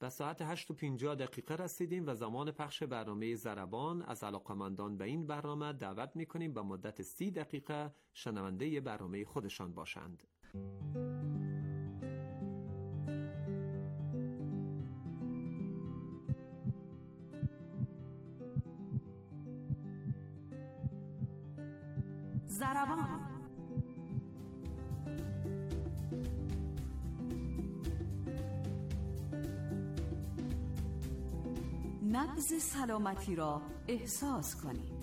و ساعت 8:50 رسیدیم و زمان پخش برنامه ضربان. از علاقه‌مندان به این برنامه دعوت می‌کنیم به مدت 30 دقیقه شنونده برنامه خودشان باشند. ضربان. نبض سلامتی را احساس کنید.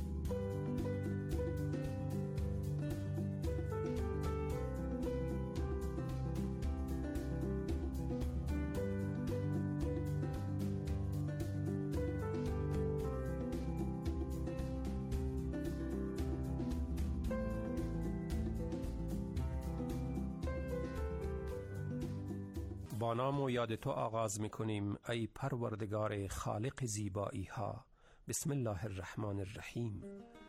با نام و یاد تو آغاز می‌کنیم ای پروردگار خالق زیبایی ها. بسم الله الرحمن الرحیم.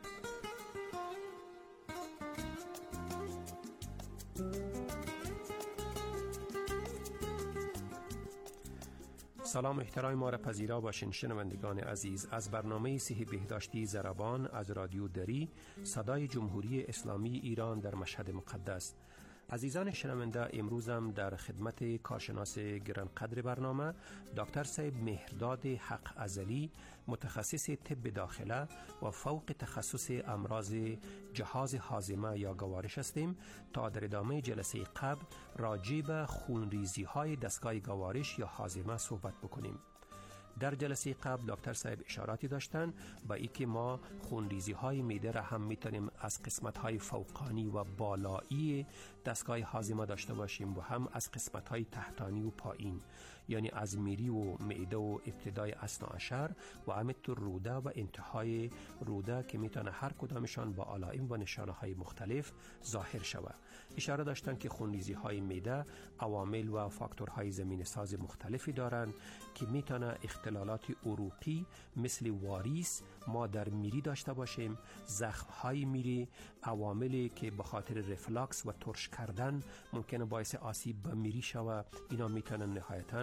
سلام احترام ما را پذیرا باشین شنوندگان عزیز. از برنامه صحی بهداشتی ضربان از رادیو دری، صدای جمهوری اسلامی ایران در مشهد مقدس. عزیزان شنونده، امروزم در خدمت کارشناس گرانقدر برنامه دکتر صاحب مهرداد حق ازلی، متخصص طب داخله و فوق تخصص امراض جهاز هاضمه یا گوارش هستیم تا در ادامه جلسه قبل راجع به خونریزی های دستگاه گوارش یا هاضمه صحبت بکنیم. در جلسه قبل دکتر صاحب اشاراتی داشتن با اینکه ما خونریزی های معده را هم میتونیم از قسمت های فوقانی و بالایی دستگاه هاضمه داشته باشیم و هم از قسمت های تحتانی و پایین، یعنی از میری و معده و ابتدای اثنا عشر و همینطور روده و انتهای روده که میتونه هر کدامشان با علائم و نشانه های مختلف ظاهر شود. اشاره داشتن که خونریزی های معده عوامل و فاکتورهای زمینه ساز مختلفی دارند که میتونه اختلالات عروقی مثل واریس ما در میری داشته باشیم، زخم‌های میری، عواملی که به خاطر رفلاکس و ترش کردن ممکنه باعث آسیب به میری شود، اینا میتونن نهایتاً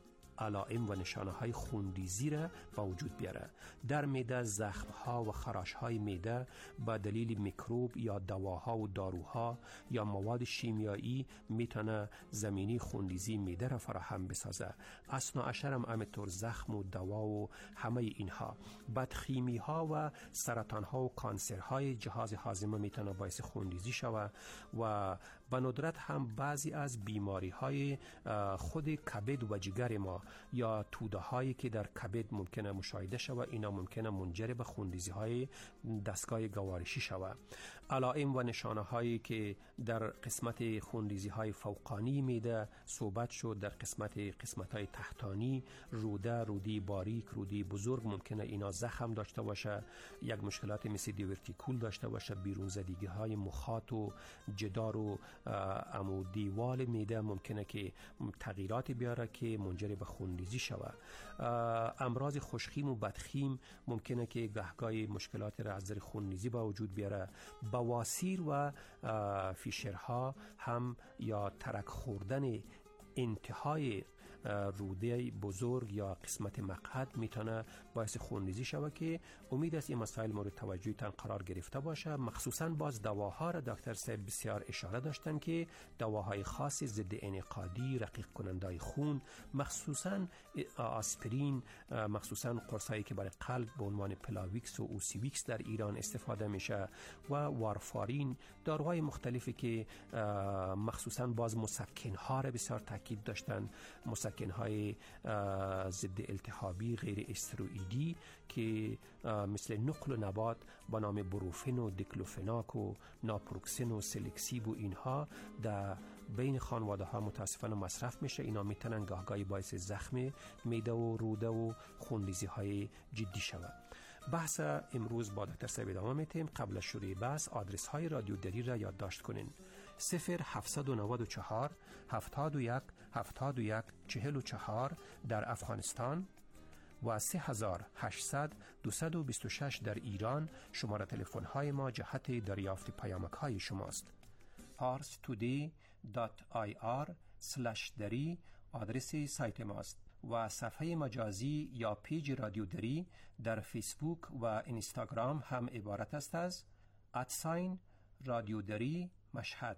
علائم و نشانه های خونریزی را با وجود بیاره. در معده زخم ها و خراش های معده با دلیل میکروب یا دواها و داروها یا مواد شیمیایی میتونه زمینی خونریزی معده را فراهم بسازه. اثنا عشر هم همینطور زخم و دوا و همه اینها. بدخیمی ها و سرطان ها و کانسر های جهاز هاضمه میتونه باعث خونریزی شوه و به ندرت هم بعضی از بیماری های خود کبد و جگر ما یا توده هایی که در کبد ممکنه مشاهده شود، اینا ممکنه منجر به خونریزی های دستگاه گوارشی شود. علائم و نشانه هایی که در قسمت خونریزی های فوقانی معده صحبت شد، در قسمت های تحتانی رودی باریک، رودی بزرگ ممکنه اینا زخم داشته باشه، یک مشکلات مثل دیورتیکول داشته باشه، بیرون زدگی های مخاط و جدار و دیوال معده ممکنه که تغییرات بیاره که منجر به خونریزی شود. امراض خوشخیم و بدخیم ممکنه که گهگاهی مشکلات را از نظر خونریزی با وجود بیاره. بواسیر و فیشرها هم یا ترک خوردن انتهای روده بزرگ یا قسمت مقعد میتونه باعث خونریزی شود که امید است این مسائل مورد توجهتان قرار گرفته باشه. مخصوصا باز دواها را دکتر صاحب بسیار اشاره داشتن که دواهای خاص ضد انعقادی، رقیق کننده خون، مخصوصا آسپرین، مخصوصا قرصایی که برای قلب به عنوان پلاویکس و اوسیویکس در ایران استفاده میشه و وارفارین، داروهای مختلفی که مخصوصا باز مسکنها را بسیار تاکید داشتن، مسکنهای ضد التهابی غیر استروئیدی که مثل نقل و نبات با نام بروفن و دیکلوفناک و ناپروکسن و سلکسیب و اینها در بین خانواده ها متاسفانه مصرف میشه. اینا میتونن گاهگاهی باعث زخم معده و روده و خونریزی های جدی شود. بحث امروز با دکتر صاحب ادامه میتیم. قبل از شروع بحث آدرس های رادیو دری را یادداشت کنین: 0794 71 71 44 در افغانستان و 3800 226 در ایران. شماره تلفن های ما جهت دریافت پیامک های شماست. parstoday.ir/dari آدرس سایت ماست و صفحه مجازی یا پیج رادیو دری در فیسبوک و اینستاگرام هم عبارت است از رادیو دری مشهد.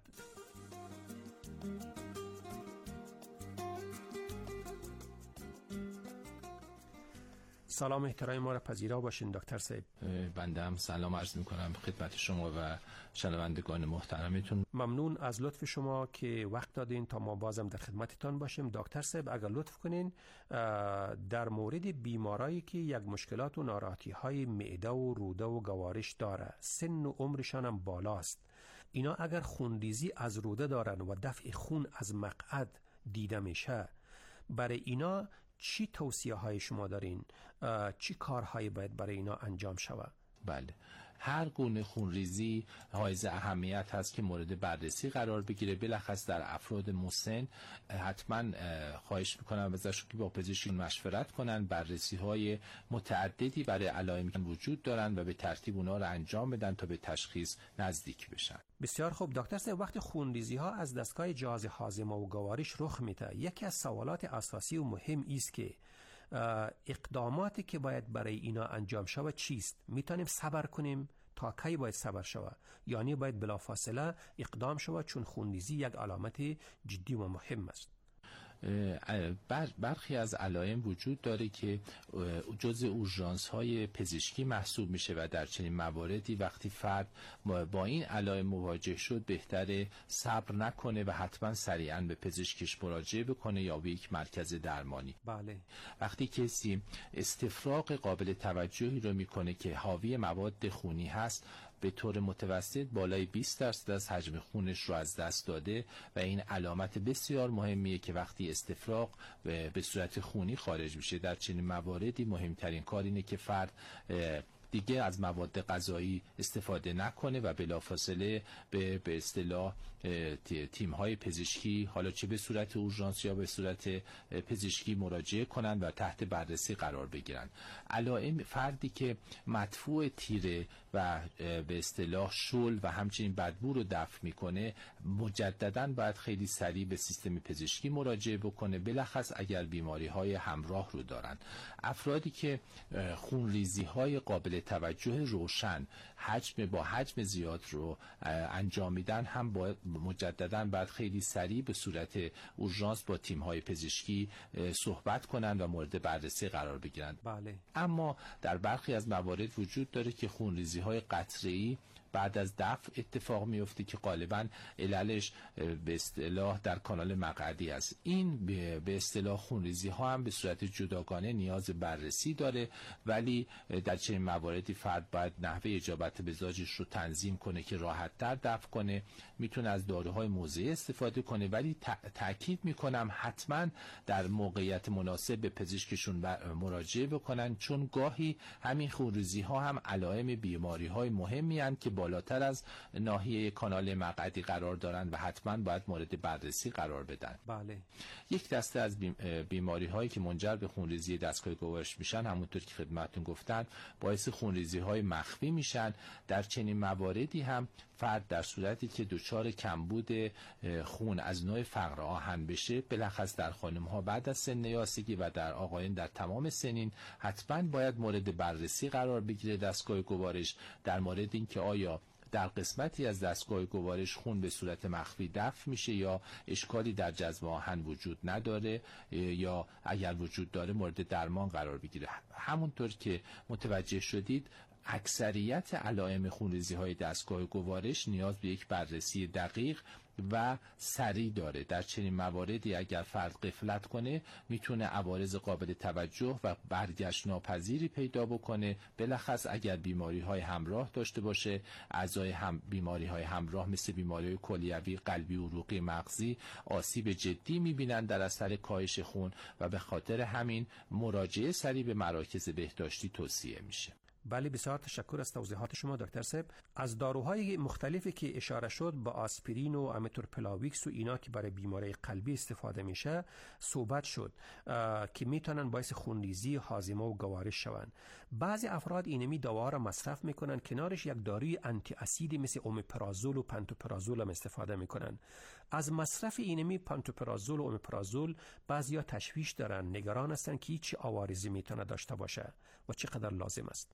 سلام احترام ما را پذیرا باشین دکتر صاحب. بنده هم سلام عرض میکنم خدمت شما و شنوندگان محترمتون. ممنون از لطف شما که وقت دادین تا ما بازم در خدمتتان باشیم. دکتر صاحب اگر لطف کنین در مورد بیمارایی که یک مشکلات و ناراحتی های معده و روده و گوارش داره، سن و عمرشان هم بالاست، اینا اگر خونریزی از روده دارن و دفع خون از مقعد دیده میشه، برای اینا چی توصیه های شما دارین؟ چی کارهایی باید برای اینا انجام شود؟ بله، هر گونه خونریزی حائز اهمیت هست که مورد بررسی قرار بگیره، بالاخص در افراد مسن. حتما خواهش میکنم ازشون که با پزشک مشورت کنن. بررسی های متعددی برای علائمی که وجود دارن و به ترتیب اونا رو انجام بدن تا به تشخیص نزدیک بشن. بسیار خوب دکتر صاحب، وقتی خونریزی ها از دستگاه جهاز هاضمه و گوارش رخ میده، یکی از سوالات اساسی و مهم است که اقداماتی که باید برای اینا انجام شود چیست؟ میتونیم صبر کنیم؟ تا کی باید صبر شود؟ یعنی باید بلافاصله اقدام شود چون خونریزی یک علامت جدی و مهم است. برخی از علائم وجود داره که جزء اورژانس های پزشکی محسوب میشه و در چنین مواردی وقتی فرد با این علائم مواجه شد بهتره صبر نکنه و حتما سریعا به پزشکش مراجعه بکنه یا به یک مرکز درمانی. بله. وقتی کسی استفراغ قابل توجهی رو میکنه که حاوی مواد خونی هست، به طور متوسط بالای 20% از حجم خونش رو از دست داده و این علامت بسیار مهمیه که وقتی استفراغ به صورت خونی خارج میشه. در چنین مواردی مهمترین کار اینه که فرد دیگه از مواد غذایی استفاده نکنه و بلافاصله به اصطلاح تیم‌های پزشکی، حالا چه به صورت اورژانس یا به صورت پزشکی مراجعه کنن و تحت بررسی قرار بگیرن. علائم فردی که مدفوع تیره و به اصطلاح شل و همچنین بدبو رو دفع میکنه مجدداً باید خیلی سریع به سیستم پزشکی مراجعه بکنه، بالاخص اگر بیماری‌های همراه رو دارن. افرادی که خونریزی‌های قابل توجه روشن با حجم زیاد رو انجام میدن هم باید مجدداً باید خیلی سریع به صورت اورژانس با تیم‌های پزشکی صحبت کنن و مورد بررسی قرار بگیرن. بله. اما در برخی از موارد وجود داره که خونریزی‌های قطره‌ای بعد از دفع اتفاق میفته که غالباً عللش به اصطلاح در کانال مقعدی است. این به اصطلاح خونریزی ها هم به صورت جداگانه نیاز بررسی داره، ولی در چنین مواردی فرد باید نحوه اجابت به زاجش رو تنظیم کنه که راحت تر دفع کنه. میتونه از داروهای موضعی استفاده کنه، ولی تأکید میکنم حتما در موقعیت مناسب به پزشکشون مراجعه بکنن، چون گاهی همین خونریزی ها هم علائم بیماری های مهمی هستند که بالاتر از ناحیه کانال مقعدی قرار دارند و حتما باید مورد بررسی قرار بدن. بله. یک دسته از بیماری هایی که منجر به خونریزی دستگاه گوارش میشن، همونطور که خدمتتون گفتن، باعث خونریزی های مخفی میشن. در چنین مواردی هم فرد در صورتی که دچار کمبود خون از نوع فقر آهن بشه، بالاخص در خانم ها بعد از سن یاسگی و در آقایان در تمام سنین، حتما باید مورد بررسی قرار بگیره دستگاه گوارش در مورد اینکه آیا در قسمتی از دستگاه گوارش خون به صورت مخفی دفع میشه یا اشکالی در جذب آهن وجود نداره، یا اگر وجود داره مورد درمان قرار بگیره. همونطور که متوجه شدید اکثریت علائم خونریزی های دستگاه گوارش نیاز به یک بررسی دقیق و سریع داره. در چنین مواردی اگر فرد غفلت کنه میتونه عوارض قابل توجه و برگشت ناپذیری پیدا بکنه، بالاخص اگر بیماری های همراه داشته باشه. اعضای بیماری های همراه مثل بیماری های کلیوی، قلبی، عروقی، مغزی آسیب جدی میبینن در اثر کاهش خون و به خاطر همین مراجعه سریع به مراکز بهداشتی توصیه میشه. بله، بسیار تشکر از توضیحات شما دکتر صاحب. از داروهای مختلفی که اشاره شد با آسپرین و امیتورپلاویکس و اینا که برای بیماری قلبی استفاده میشه صحبت شد که میتونن باعث خونریزی، هاضمه و گوارش شوند. بعضی افراد اینمی دوا را مصرف میکنن، کنارش یک داروی آنتی اسیدی مثل اومپرازول و پنتوپرازول هم استفاده میکنن. از مصرف اینمی پنتوپرازول و اومپرازول بعضیا تشویش دارن، نگران هستن که چه عوارضی میتونه داشته باشه و چقدر لازم است.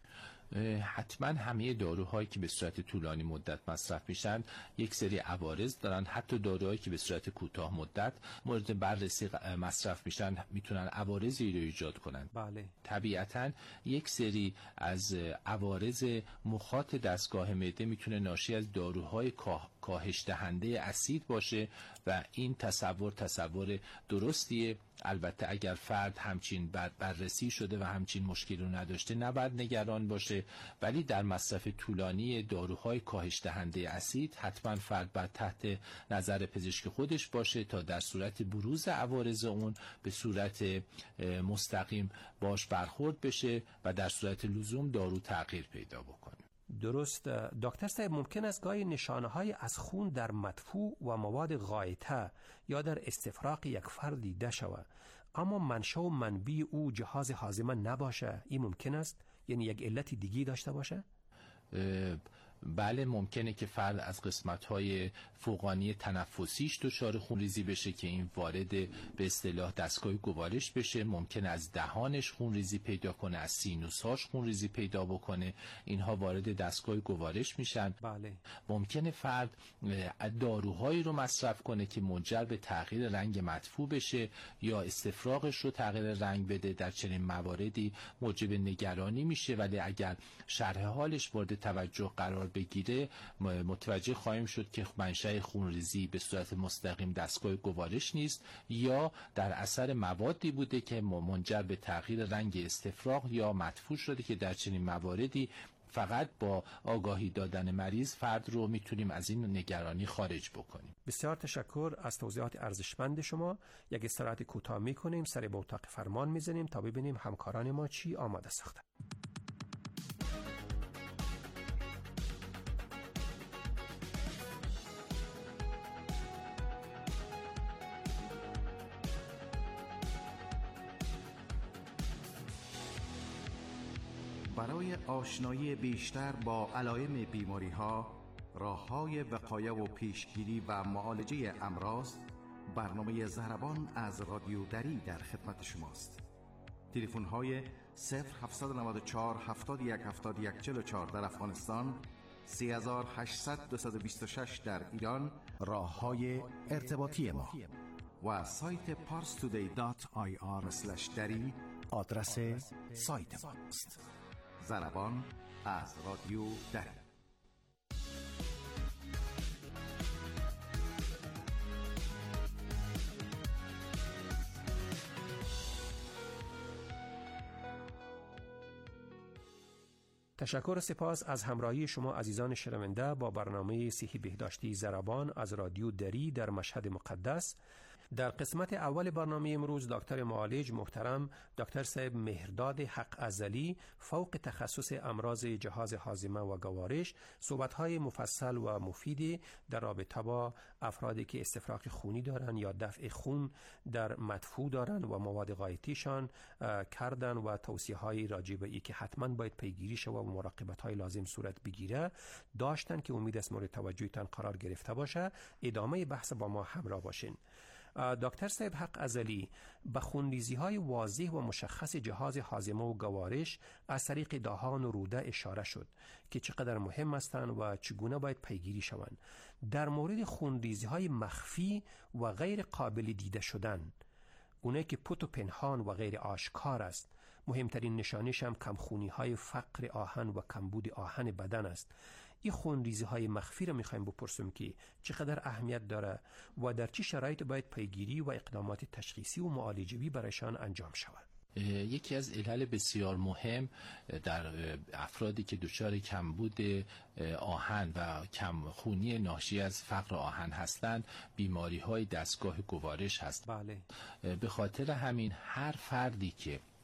حتما همه داروهایی که به صورت طولانی مدت مصرف میشن یک سری عوارض دارن. حتی داروهایی که به صورت کوتاه مدت مورد بررسی مصرف میشن میتونن عوارضی رو ایجاد کنن. بله. طبیعتا یک سری از عوارض مخاط دستگاه معده میتونه ناشی از داروهای کاهش دهنده اسید باشه و این تصور درستیه. البته اگر فرد همچین بررسی شده و همچین مشکلی رو نداشته نباید نگران باشه، ولی در مصرف طولانی داروهای کاهش دهنده اسید حتما فرد باید تحت نظر پزشک خودش باشه تا در صورت بروز عوارض اون به صورت مستقیم باش برخورد بشه و در صورت لزوم دارو تغییر پیدا بکنه. درست. دکتر صاحب، ممکن است گاهی نشانه‌های از خون در مدفوع و مواد غایطه یا در استفراغ یک فرد دیده شود اما منشأ و منبع او جهاز هاضمه نباشه؟ این ممکن است؟ یعنی یک علت دیگی داشته باشه؟ بله، ممکنه که فرد از قسمت‌های فوقانی تنفسیش دچار خونریزی بشه که این وارد به اصطلاح دستگاه گوارش بشه. ممکنه از دهانش خونریزی پیدا کنه، از سینوس‌هاش خونریزی پیدا بکنه، اینها وارد دستگاه گوارش میشن. بله. ممکنه فرد داروهایی رو مصرف کنه که منجر به تغییر رنگ مدفوع بشه یا استفراغش رو تغییر رنگ بده. در چنین مواردی موجب نگرانی میشه، ولی اگر شرح حالش مورد توجه قرار بگیره متوجه خواهیم شد که منشأ خونریزی به صورت مستقیم دستگاه گوارش نیست یا در اثر موادی بوده که منجر به تغییر رنگ استفراغ یا مدفوع شده که در چنین مواردی فقط با آگاهی دادن مریض فرد رو میتونیم از این نگرانی خارج بکنیم. بسیار تشکر از توضیحات ارزشمند شما. یک استراحت کوتاه میکنیم، سر به اتاق فرمان میزنیم تا ببینیم همکاران ما چی آماده ساختن. برای آشنایی بیشتر با علائم بیماری‌ها، راه‌های وقایه و پیشگیری و معالجه امراض، برنامه ضربان از رادیو دری در خدمت شماست. تلفن‌های 0794 71 71 44 در افغانستان، 3800 226 در ایران راه‌های ارتباطی ما و سایت parstoday.ir/dari آدرس سایت ماست. ضربان از رادیو دری. تشکر و سپاس از همراهی شما عزیزان شنونده با برنامه صحی بهداشتی ضربان از رادیو دری در مشهد مقدس. در قسمت اول برنامه امروز دکتر معالج محترم دکتر صاحب مهرداد حق ازلی فوق تخصص امراض جهاز هاضمه و گوارش صحبت‌های مفصل و مفیدی در رابطه با افرادی که استفراغ خونی دارن یا دفع خون در مدفوع دارن و مواد غایطیشان کردن و توصیه‌های راجع به این که حتما باید پیگیری شود و مراقبت‌های لازم صورت بگیره داشتن که امید است مورد توجهتان قرار گرفته باشه. ادامه بحث با ما همراه باشین. دکتر صاحب حق ازلی، به خونریزی‌های واضح و مشخص جهاز هاضمه و گوارش از طریق دهان و روده اشاره شد که چقدر مهم هستند و چگونه باید پیگیری شوند. در مورد خونریزی‌های مخفی و غیر قابل دیده شدن، اونایی که پت و پنهان و غیر آشکار است، مهمترین نشانش هم کمخونی‌های فقر آهن و کمبود آهن بدن است. این خونریزی‌های مخفی رو می‌خوایم بپرسیم که چقدر اهمیت داره و در چه شرایط باید پیگیری و اقدامات تشخیصی و معالجوی برایشان انجام شود. یکی از علل بسیار مهم در افرادی که دچار کمبود آهن و کمخونی ناشی از فقر آهن هستند بیماری‌های دستگاه گوارش هست. بله. به خاطر همین هر فردی که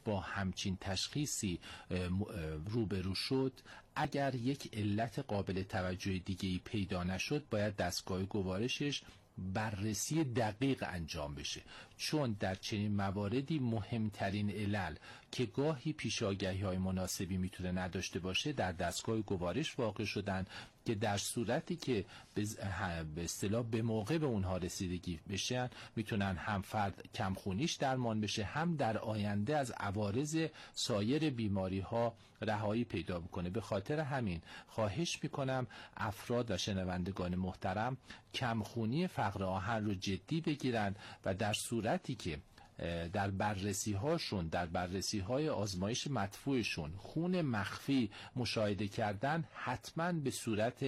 با همچین تشخیصی روبرو شد، اگر یک علت قابل توجه دیگه‌ای پیدا نشد، باید دستگاه گوارشش بررسی دقیق انجام بشه، چون در چنین مواردی مهمترین علل که گاهی پیشاگهی‌های مناسبی میتونه نداشته باشه در دستگاه گوارش واقع شدن، که در صورتی که به اصطلاح به موقع به اونها رسیدگی بشن میتونن هم فرد کمخونیش درمان بشه، هم در آینده از عوارض سایر بیماری ها رهایی پیدا بکنه. به خاطر همین خواهش میکنم افراد و شنوندگان محترم کمخونی فقر آهن رو جدی بگیرن و در صورتی که در بررسی هاشون، در بررسی های آزمایش مدفوعشون خون مخفی مشاهده کردن، حتما به صورت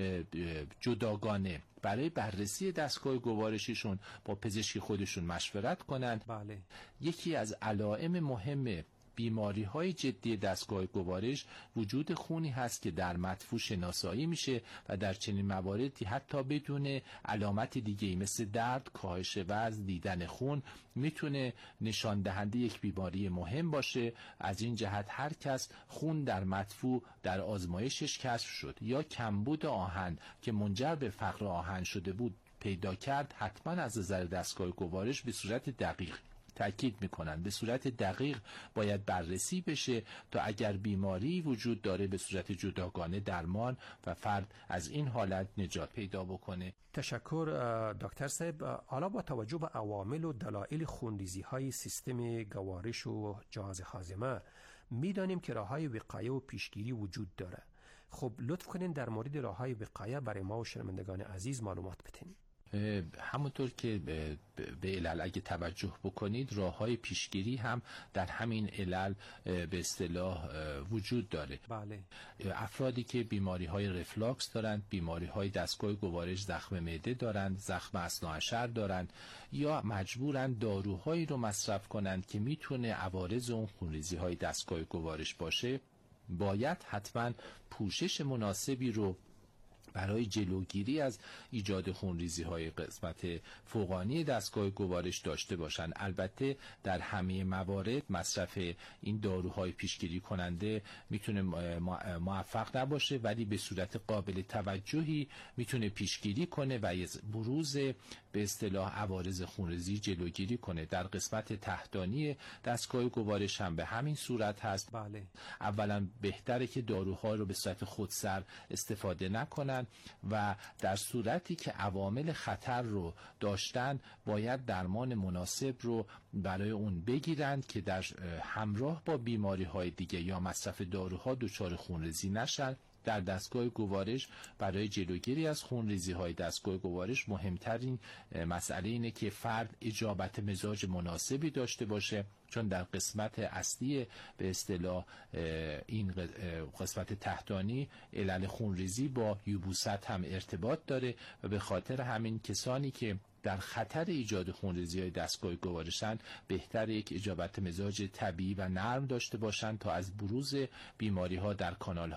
جداگانه برای بررسی دستگاه گوارشیشون با پزشکی خودشون مشورت کنند. بله. یکی از علائم مهم بیماری های جدی دستگاه گوارش وجود خونی هست که در مدفوع شناسایی میشه و در چنین مواردی حتی بدون علامت دیگه‌ای مثل درد، کاهش وزن، دیدن خون میتونه نشان دهنده یک بیماری مهم باشه. از این جهت هر کس خون در مدفوع در آزمایشش کشف شد یا کمبود آهن که منجر به فقر آهن شده بود پیدا کرد، حتما از نظر دستگاه گوارش به صورت دقیق، تأکید میکنن به صورت دقیق باید بررسی بشه تا اگر بیماری وجود داره به صورت جداگانه درمان و فرد از این حالت نجات پیدا بکنه. تشکر دکتر صاحب. حالا با توجه به عوامل و دلایل خونریزی های سیستم گوارش و جهاز هاضمه میدانیم که راههای وقایه و پیشگیری وجود داره. خب لطف کنین در مورد راههای وقایه برای ما و شنوندگان عزیز معلومات بدین. همونطور که به علل اگه توجه بکنید، راه‌های پیشگیری هم در همین علل به اصطلاح وجود داره. بله. افرادی که بیماری‌های رفلاکس دارند، بیماری‌های دستگاه گوارش، زخم معده دارند، زخم اثناعشر دارند یا مجبورند داروهایی رو مصرف کنند که میتونه عوارض اون خونریزی‌های دستگاه گوارش باشه، باید حتما پوشش مناسبی رو برای جلوگیری از ایجاد خونریزی‌های قسمت فوقانی دستگاه گوارش داشته باشند. البته در همه موارد مصرف این داروهای پیشگیری کننده میتونه موفق نباشه، ولی به صورت قابل توجهی میتونه پیشگیری کنه و از بروز به اصطلاح عوارض خونریزی جلوگیری کنه. در قسمت تحتانی دستگاه گوارش هم به همین صورت هست. بله. اولا بهتره که داروها رو به صورت خودسر استفاده نکنن و در صورتی که عوامل خطر رو داشتن باید درمان مناسب رو برای اون بگیرند که در همراه با بیماری‌های دیگه یا مصرف داروها دچار خونریزی نشن. در دستگاه گوارش برای جلوگیری از خونریزی‌های دستگاه گوارش مهمترین مسئله اینه که فرد اجابت مزاج مناسبی داشته باشه، چون در قسمت اصلی به اصطلاح این قسمت تحتانی علل خونریزی با یبوست هم ارتباط داره و به خاطر همین کسانی که در خطر ایجاد خونریزی‌های دستگاه گوارشن بهتر یک اجابت مزاج طبیعی و نرم داشته باشند تا از بروز بیماری‌ها در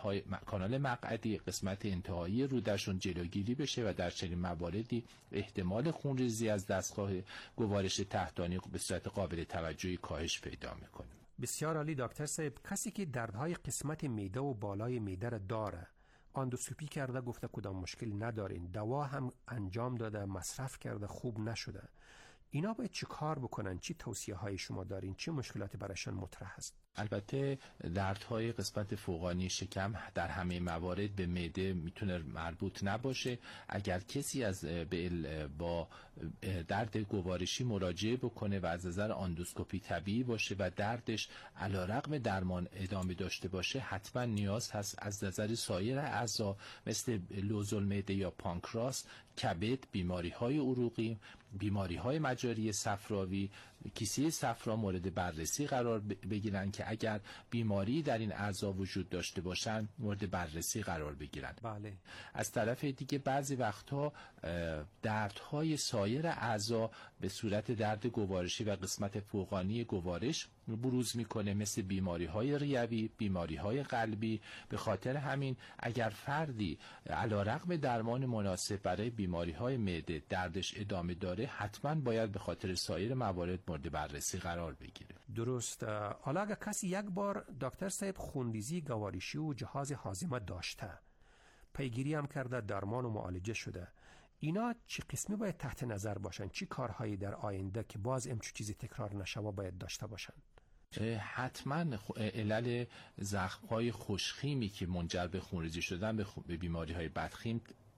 کانال مقعدی قسمت انتهایی روده‌شون جلوگیری بشه و در چنین مواردی احتمال خونریزی از دستگاه گوارش تحتانی به صورت قابل توجهی کاهش پیدا می‌کنه. بسیار عالی دکتر صاحب. کسی که دردهای قسمت معده و بالای معده را داره، اندوسکوپی کرده گفته کدام مشکلی ندارین، دوا هم انجام داده، مصرف کرده، خوب نشده، اینا باید چی کار بکنن؟ چی توصیه های شما دارین؟ چه مشکلاتی برایشان مطرح است؟ البته دردهای قسمت فوقانی شکم در همه موارد به معده میتونه مربوط نباشه. اگر کسی با درد گوارشی مراجعه بکنه و از نظر اندوسکوپی طبیعی باشه و دردش علیرغم درمان ادامه داشته باشه، حتما نیاز هست از نظر سایر اعضا مثل لوزالمعده یا پانکراس، کبد، بیماری‌های عروقی، بیماری‌های مجاری صفراوی، کیسه صفرا مورد بررسی قرار بگیرن که اگر بیماری در این اعضا وجود داشته باشن مورد بررسی قرار بگیرن. بله. از طرف دیگه بعضی وقتها دردهای سایر اعضا به صورت درد گوارشی و قسمت فوقانی گوارش بروز میکنه، مثل بیماری‌های ریوی، بیماری‌های قلبی. به خاطر همین اگر فردی علیرغم درمان مناسب برای بیماری‌های معده دردش ادامه داره، حتما باید به خاطر سایر موارد مورد بررسی قرار بگیره. درست. حالا اگر کسی یک بار دکتر صاحب خونریزی گوارشی و جهاز هاضمه داشته، پیگیری هم کرده، درمان و معالجه شده، اینا چی قسمی باید تحت نظر باشن؟ چی کارهایی در آینده که باز همچون چیزی تکرار نشه باید داشته باشن؟ حتما علل زخم‌های خوشخیمی که منجر به خونریزی شدن به بیماری‌های بدخیم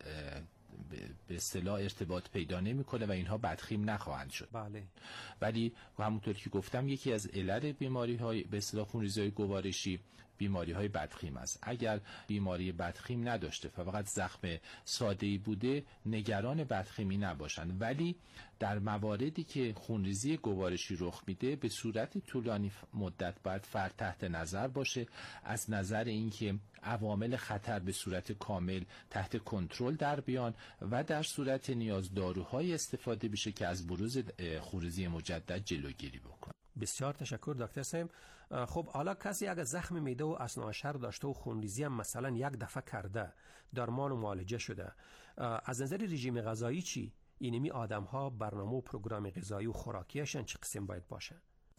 به اصطلاح ارتباط پیدا نمی‌کنه و اینها بدخیم نخواهند شد. بله. ولی همونطور که گفتم یکی از علل بیماری‌های به اصطلاح خونریزی‌های گوارشی بیماری‌های بدخیم است. اگر بیماری بدخیم نداشته فقط زخم ساده‌ای بوده نگران بدخیمی نباشند، ولی در مواردی که خونریزی گوارشی رخ میده به صورت طولانی مدت باید فرد تحت نظر باشه، از نظر اینکه عوامل خطر به صورت کامل تحت کنترل در بیان و در صورت نیاز داروهای استفاده بشه که از بروز خونریزی مجدد جلوگیری بکنه. بسیار تشکر دکتر صاحب. خب حالا کسی اگر زخم معده و اثناعشر داشته و خونریزی هم مثلا یک دفعه کرده، درمان و معالجه شده، از نظر رژیم غذایی چی؟ اینمی آدم ها برنامه و پروگرام غذایی و خوراکیشان چه قسم باید باشه؟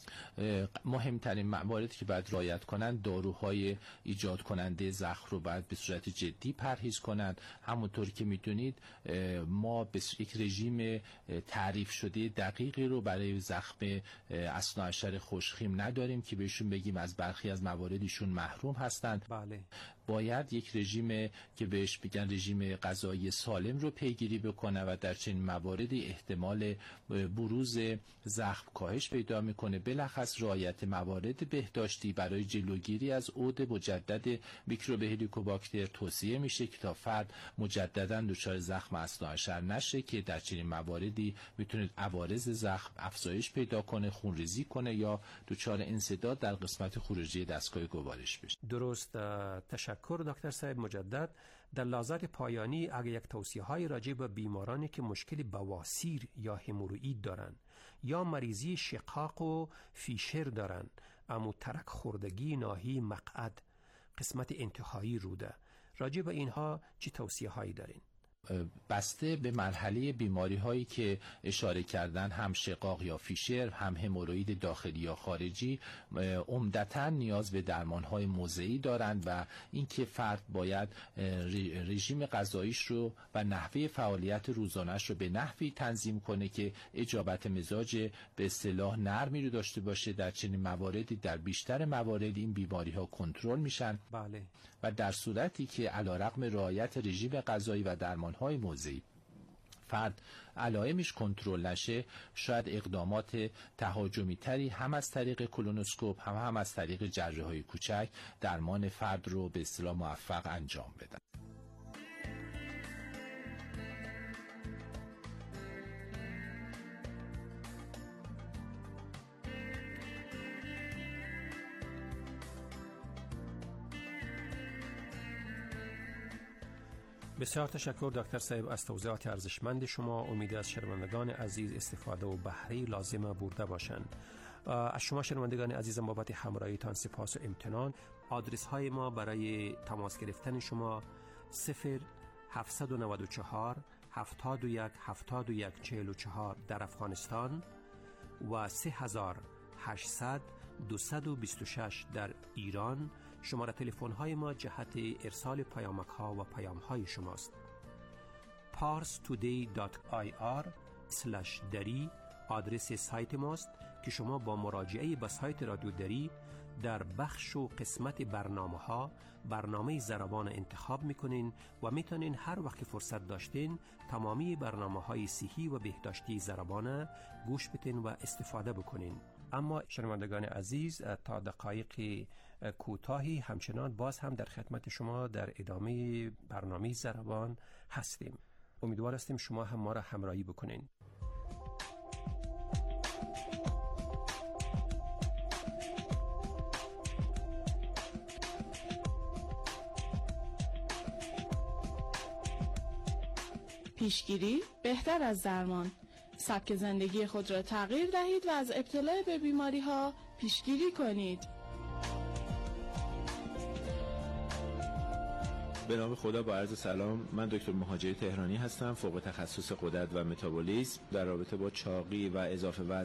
مهمترین مواردی که باید رعایت کنند داروهای ایجاد کننده زخم رو باید به صورت جدی پرهیز کنند. همونطور که میدونید ما به یک رژیم تعریف شده دقیقی رو برای زخم اثناعشر خوشخیم نداریم که بهشون بگیم از برخی از مواردشون محروم هستند. بله. باید یک رژیم که بهش بگن رژیم غذایی سالم رو پیگیری بکنه و در چنین مواردی احتمال بروز زخم کاهش پیدا میکنه. بلخص رعایت موارد بهداشتی برای جلوگیری از عود مجدد میکروب هلیکوباکتر توصیه میشه که تا فرد مجددا دچار زخم اثناعشر نشه که در چنین مواردی میتونه عوارض زخم افزایش پیدا کنه، خونریزی کنه یا دچار انسداد در قسمت خروجی دستگاه گوارش بشه. درست. تشکر دکتر صاحب مجدد. در لحظات پایانی اگر یک توصیه های راجع به بیمارانی که مشکل بواسیر یا هموروئید دارن یا مریضی شقاق و فیشر دارن اما ترک خوردگی ناحیه مقعد قسمت انتهایی روده، راجع به اینها چی توصیه هایی دارین؟ بسته به مرحله بیماری هایی که اشاره کردن، هم شقاق یا فیشر، هم هموروئید داخلی یا خارجی، عمدتاً نیاز به درمان های موضعی دارند و اینکه فرد باید رژیم غذاییش رو و نحوه فعالیت روزانه‌اش رو به نحوی تنظیم کنه که اجابت مزاج به اصطلاح نرمی رو داشته باشه. در چنین مواردی در بیشتر موارد این بیماری ها کنترل میشن. بله. و در صورتی که علیرغم رعایت رژیم غذایی و درمان‌های موضعی فرد علائمش کنترل نشه، شاید اقدامات تهاجمی تری هم از طریق کولونوسکوپ هم از طریق جراحی‌های کوچک درمان فرد رو به اصطلاح موفق انجام بدن. بسیار تشکر دکتر صاحب از توضیحات ارزشمند شما. امید از شنوندگان عزیز استفاده و بهره لازمه برده باشند. از شما شنوندگان عزیزم بابت همراهیتان سپاس و امتنان. آدرس های ما برای تماس گرفتن شما 0794 71 71 44 در افغانستان و 3800 226 در ایران. شماره تلفن های ما جهت ارسال پیامک ها و پیام های شماست. parstoday.ir/dari آدرس سایت ماست که شما با مراجعه به سایت رادیو دری در بخش و قسمت برنامه ضربان انتخاب میکنین و میتونین هر وقت فرصت داشتین تمامی برنامه‌های صحی و بهداشتی ضربان گوش بدین و استفاده بکنین. اما شنوندگان عزیز تا دقایق کوتاهی همچنان باز هم در خدمت شما در ادامه برنامه ضربان هستیم. امیدوار هستیم شما هم ما را همراهی بکنین. پیشگیری بهتر از درمان. سبک زندگی خود را تغییر دهید و از ابتلا به بیماری ها پیشگیری کنید. به نام خدا، با عرض سلام. من دکتر مهاجری تهرانی هستم، فوق تخصص غدد و متابولیسم. در رابطه با چاقی و اضافه وزن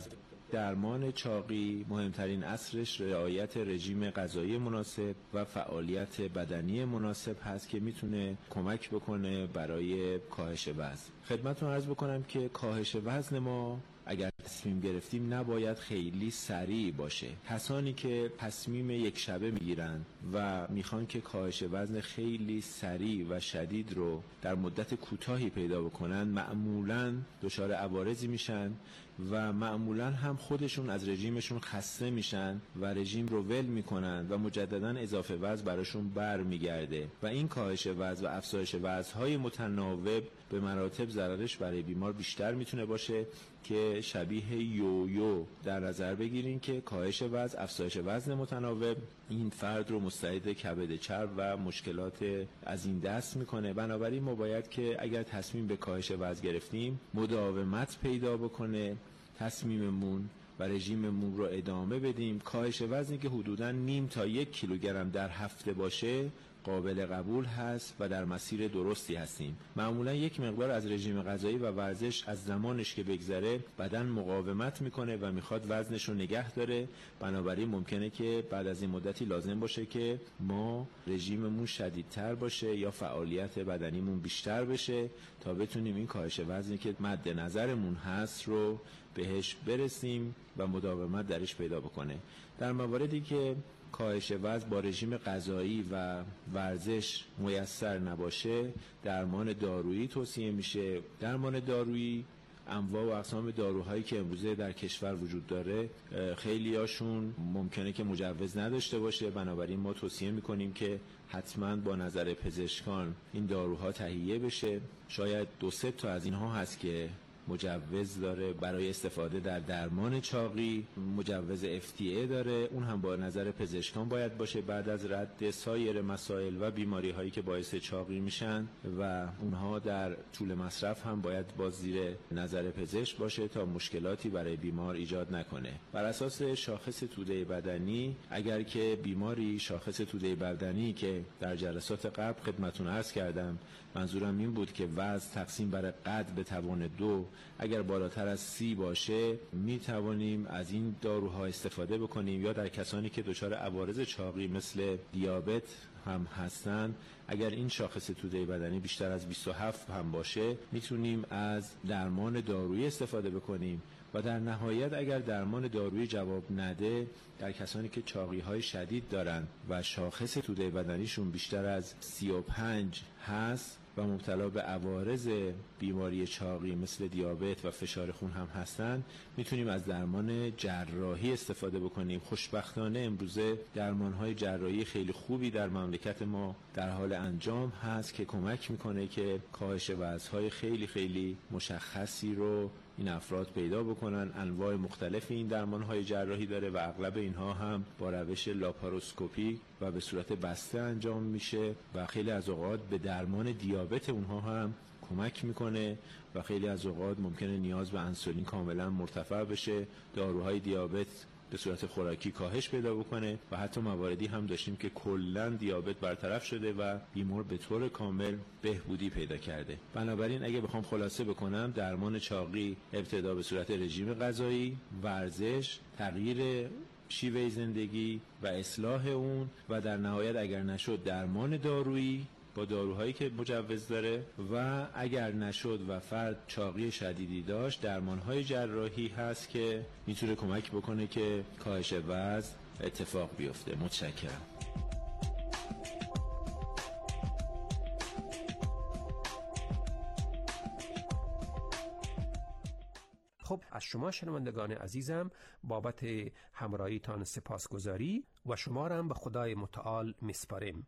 درمان چاقی مهمترین اصلش رعایت رژیم غذایی مناسب و فعالیت بدنی مناسب هست که میتونه کمک بکنه برای کاهش وزن. خدمتتون عرض بکنم که کاهش وزن ما اگر تصمیم گرفتیم نباید خیلی سریع باشه. کسانی که تصمیم یک شبه میگیرن و میخوان که کاهش وزن خیلی سریع و شدید رو در مدت کوتاهی پیدا بکنن معمولاً دچار عوارضی میشن و معمولاً هم خودشون از رژیمشون خسته میشن و رژیم رو ول میکنن و مجدداً اضافه وزن براشون برمیگرده و این کاهش وزن و افزایش وزن‌های متناوب به مراتب ضررش برای بیمار بیشتر میتونه باشه که شبیه یویو در نظر بگیرین که کاهش وزن، افزایش وزن متناوب این فرد رو مستعد کبد چرب و مشکلات از این دست میکنه. بنابراین ما باید که اگر تصمیم به کاهش وزن گرفتیم مداومت پیدا بکنه تصمیممون و رژیممون رو ادامه بدیم. کاهش وزنی که حدوداً نیم تا 1 کیلوگرم در هفته باشه قابل قبول هست و در مسیر درستی هستیم. معمولا یک مقدار از رژیم غذایی و ورزش از زمانش که بگذره بدن مقاومت میکنه و میخواد وزنش رو نگه داره. بنابراین ممکنه که بعد از این مدتی لازم باشه که ما رژیممون شدیدتر باشه یا فعالیت بدنیمون بیشتر بشه تا بتونیم این کاهش وزنی که مد نظرمون هست رو بهش برسیم و مداومت درش پیدا بکنه. در مواردی که کاهش وزن با رژیم غذایی و ورزش میسر نباشه درمان دارویی توصیه میشه. درمان دارویی انواع و اقسام داروهایی که امروزه در کشور وجود داره خیلی هاشون ممکنه که مجوز نداشته باشه. بنابراین ما توصیه میکنیم که حتما با نظر پزشکان این داروها تهیه بشه. شاید 2-3 تا از اینها هست که مجوز داره برای استفاده در درمان چاقی، مجوز FDA داره، اون هم با نظر پزشکان باید باشه بعد از رد سایر مسائل و بیماری هایی که باعث چاقی میشن و اونها در طول مصرف هم باید با زیر نظر پزشک باشه تا مشکلاتی برای بیمار ایجاد نکنه. بر اساس شاخص توده بدنی اگر که بیماری شاخص توده بدنی که در جلسات قبل خدمتتون عرض کردم منظورم این بود که وزن تقسیم بر قد به توان 2 اگر بالاتر از 30 باشه می توانیم از این داروها استفاده بکنیم یا در کسانی که دچار عوارض چاقی مثل دیابت هم هستن اگر این شاخص توده بدنی بیشتر از 27 هم باشه میتونیم از درمان دارویی استفاده بکنیم و در نهایت اگر درمان دارویی جواب نده در کسانی که چاقی های شدید دارن و شاخص توده بدنیشون بیشتر از 35 هست و مبتلا به عوارض بیماری چاقی مثل دیابت و فشار خون هم هستن میتونیم از درمان جراحی استفاده بکنیم. خوشبختانه امروزه درمانهای جراحی خیلی خوبی در مملکت ما در حال انجام هست که کمک میکنه که کاهش وزنهای خیلی خیلی مشخصی رو این افراد پیدا بکنن. انواع مختلف این درمانهای جراحی داره و اغلب اینها هم با روش لاپاروسکوپی و به صورت بسته انجام میشه و خیلی از اوقات به درمان دیابت اونها هم کمک میکنه و خیلی از اوقات ممکنه نیاز به انسولین کاملا مرتفع بشه، داروهای دیابت به صورت خوراکی کاهش پیدا بکنه و حتی مواردی هم داشتیم که کلاً دیابت برطرف شده و بیمار به طور کامل بهبودی پیدا کرده. بنابراین اگه بخوام خلاصه بکنم درمان چاقی ابتدا به صورت رژیم غذایی، ورزش، تغییر شیوه زندگی و اصلاح اون و در نهایت اگر نشد درمان دارویی با داروهایی که مجوز داره و اگر نشد و فرد چاقی شدیدی داشت درمانهای جراحی هست که میتونه کمک بکنه که کاهش وزن اتفاق بیفته. متشکرم. خب از شما شنوندگان عزیزم بابت همراهیتان سپاسگزاری و شما را هم به خدای متعال میسپاریم.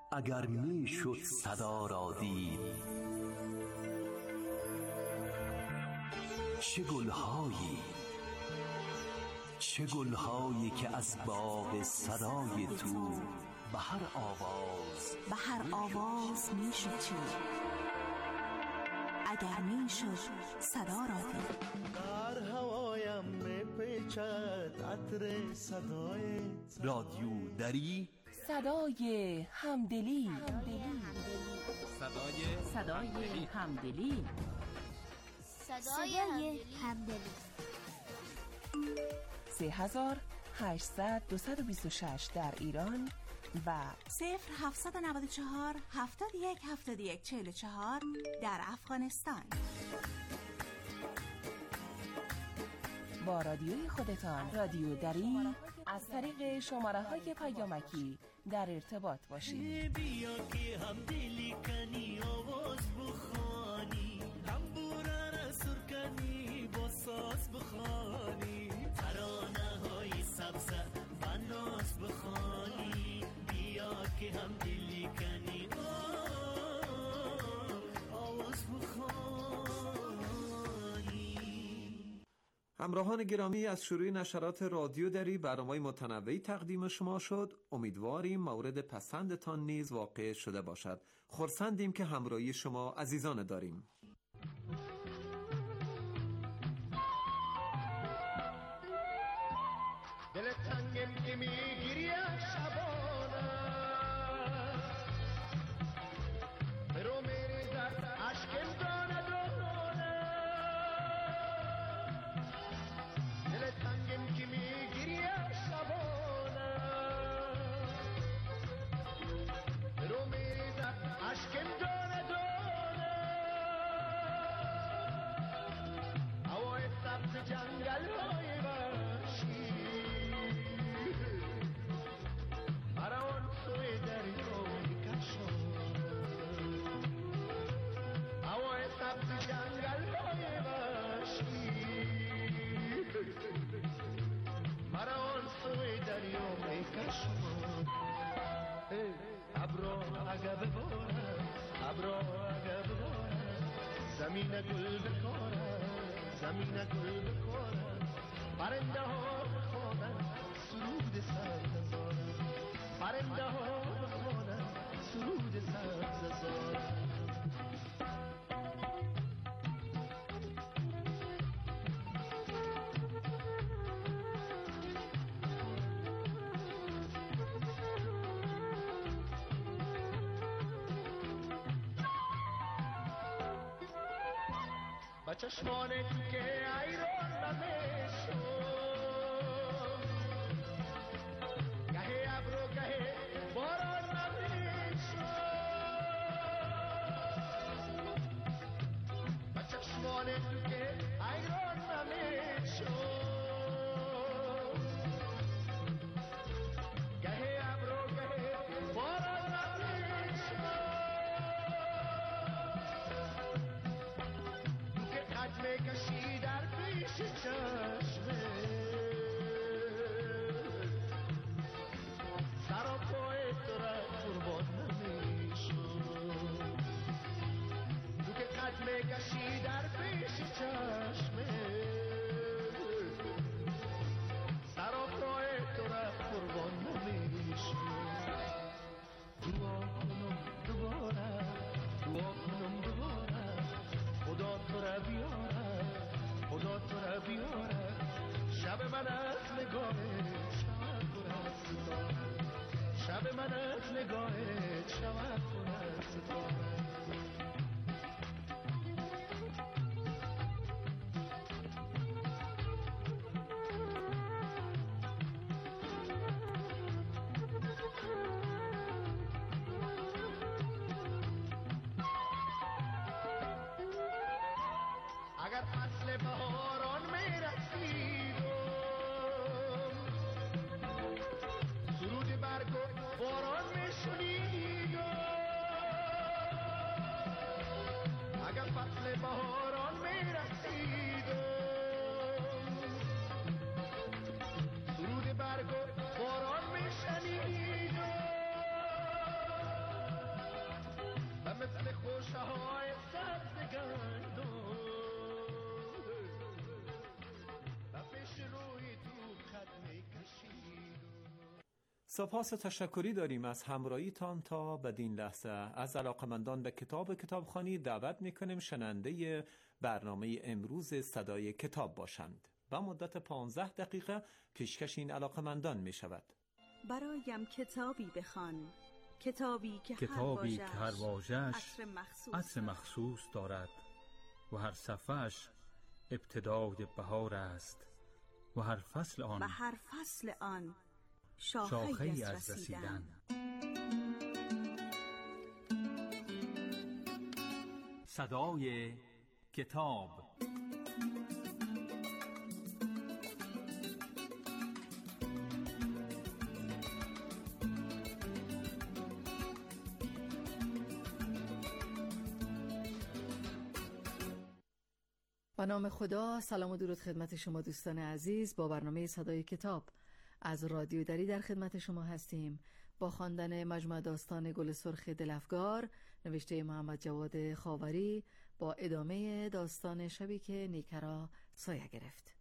اگر می شد صدا را دید، چه گلهایی که از باغ صدای تو به هر آواز می شد چید، اگر می شد صدا را دید. در هوایم می پیچد عطر صدای رادیو دری، صدای همدلی. صدای همدلی. 3800-226 در ایران و 0794-71-71-44 در افغانستان. با رادیوی خودتان، رادیو دری، از طریق شماره‌های پیامکی در ارتباط باشید. بیا که همدلی کنی، آواز بخوانی، تنبوره را سر کنی، با ساز بخوانی، ترانه های سبز و ناز بخوانی. بیا که همدلی کنی، آواز بخوانی. همراهان گرامی، از شروع نشرات رادیو دری برنامه‌های متنوعی تقدیم شما شد. امیدواریم مورد پسندتان نیز واقع شده باشد. خرسندیم که همراهی شما عزیزان داریم. دل تنگم که میگیری شبانه، برو میریزد عشقم دانه دانه. دل تنگم که میگیری شبانه، برو میریزد عشقم دانه دانه. هوای سبز جنگل های وحشی، مرا آن سوی دریا میکشان. هوای سبز جنگل های وحشی، مرا آن سوی دریا میکشان. ابرا عقب بارد، ابرا عقب بارد، زمین گل بکارد، زمین گل بکارد. پرنده ها بخوانند سرود سبززارم، پرنده ها بخوانند سرود سبززارم. با چشمان تو که ایران نمیشون، گهی ابرو گهی باران نمیشون. با چشمان تو که ایران نمیشون، گهی ابرو گهی باران نمیشون. کشی در پیش چشمه، سر و پای تو را قربان نمیشون. تو که قد میکشی در پیش چشمه، سر و پای تو را قربان نمیشون. دعا کنم دوباره، دعا کنم دوباره، خدا تو را بیاره، خدا تو را بیاره. شب من از نگاه شب پر از ستاره، شب من از نگاه شب پر از ستاره. اگر فصل بهاران میرسیدم، سرود برگ و باران میشنیدم. سپاس و تشکری داریم از همراهیتان تا بدین لحظه. از علاقمندان به کتابخوانی دعوت میکنیم شنونده برنامه امروز صدای کتاب باشند و مدت 15 دقیقه پیشکش این علاقمندان می شود. برایم کتابی بخوان، کتابی که هر واژه‌اش عطر مخصوص دارد و هر صفحه‌اش ابتدای بهار است و هر فصل آن شاخه‌ای از رسیدن. صدای کتاب. به نام خدا، سلام و درود خدمت شما دوستان عزیز. با برنامه صدای کتاب از رادیو دری در خدمت شما هستیم با خواندن مجموعه داستان گل سرخ دلافگار نوشته محمد جواد خاوری با ادامه داستان شبی که نیکه را سایه گرفت.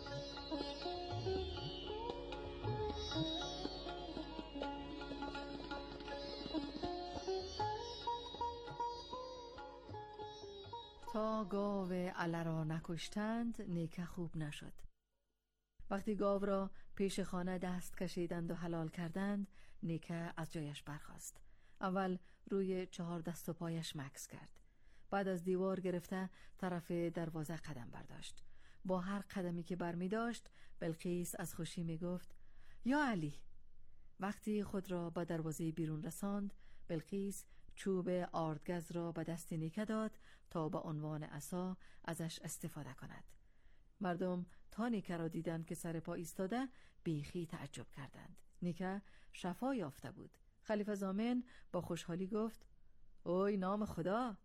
تا گاو اله را نکشتند نیکه خوب نشد. وقتی گاو را پیش خانه دست کشیدند و حلال کردند، نیکه از جایش برخاست. اول روی 4 دست و پایش مکث کرد. بعد از دیوار گرفته طرف دروازه قدم برداشت. با هر قدمی که برمی داشت بلقیس از خوشی می گفت یا علی. وقتی خود را به دروازه بیرون رساند، بلقیس چوب آردگز را به دست نیکه داد تا به عنوان عصا ازش استفاده کند. مردم تا نیکه را دیدند که سر پا ایستاده بیخی تعجب کردند. نیکه شفا یافته بود. خلیفه ضامن با خوشحالی گفت اوی نام خدا.